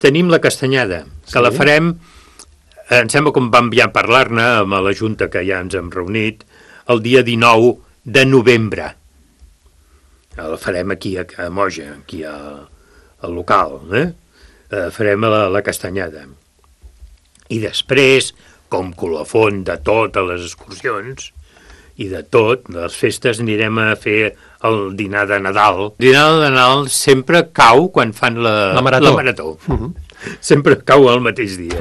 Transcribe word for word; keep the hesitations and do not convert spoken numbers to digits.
tenim la castanyada, que sí. La farem, em sembla com vam ja parlar-ne amb la Junta que ja ens hem reunit, el dia dinou de novembre. La farem aquí a, a Moja, aquí a, al local, eh? eh? Farem la, la castanyada. I després, com colofon de totes les excursions i de tot, de les festes, anirem a fer el dinar de Nadal. El dinar de Nadal sempre cau quan fan la, la marató. La marató. Uh-huh. Sempre cau el mateix dia.